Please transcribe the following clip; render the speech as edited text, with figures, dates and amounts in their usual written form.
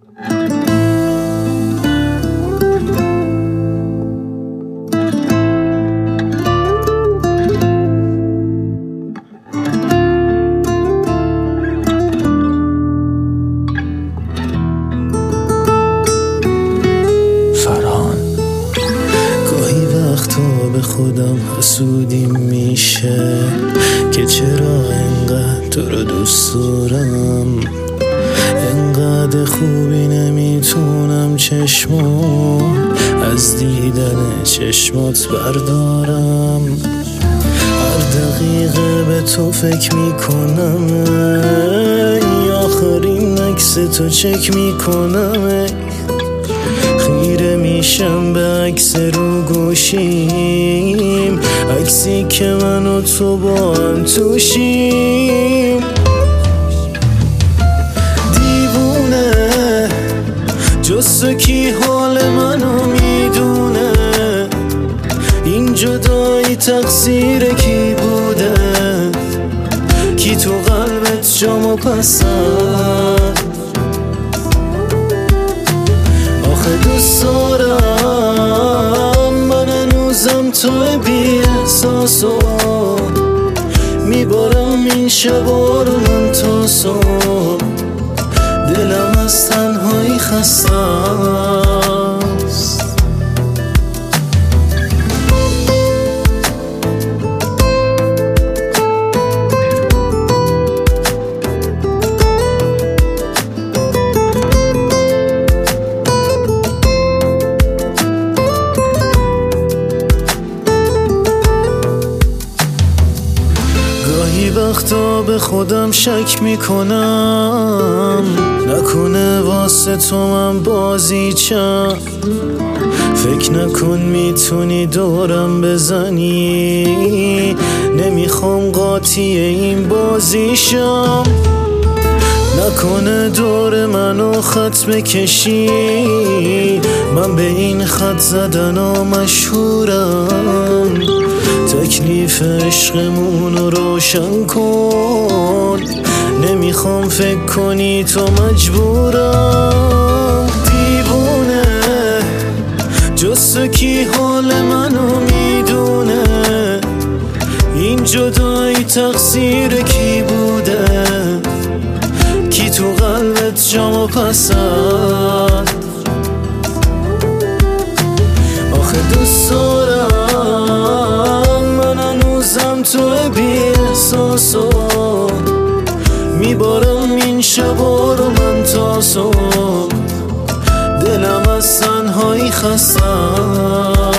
به خودم حسودیم میشه که چرا انقدر تو رو دوست دارم، انقدر خوبی نمیتونم چشمو از دیدن چشمات بردارم. هر دقیقه به تو فکر میکنم، آخرین عکس تو چک میکنم، خیره میشم به عکس رو گوشیم، عکسی که من و تو با هم توشیم. دیوونه جز تو کی حال منو میدونه، این جدایی تقصیر کی بوده، کی تو قلبت جامو پسند. دوست دارم من هنوزم توی بی احساسو، میبارم این شبا رو من تا صبح، دلم از تنهایی خسته است. گاهی وقتا به خودم شک میکنم، نکنه واسه تو من بازیچم، فکر نکن میتونی دورم بزنی، نمیخوام قاطی این بازیشم، نکنه دور منو خط بکشی، من به این خط زدن ها مشهورم، تکلیف عشقمون رو روشن کن، نمیخوام فکر کنی تو مجبورم. دیوونه جز تو کی حال منو میدونه، این جدایی تقصیر کی بوده، کی تو قلبت جامو پسند. آخه دوست دارم من هنوزم توی بی احساسو، میبارم این شبا رو من تا صبح، دلم از تنهایی خستم.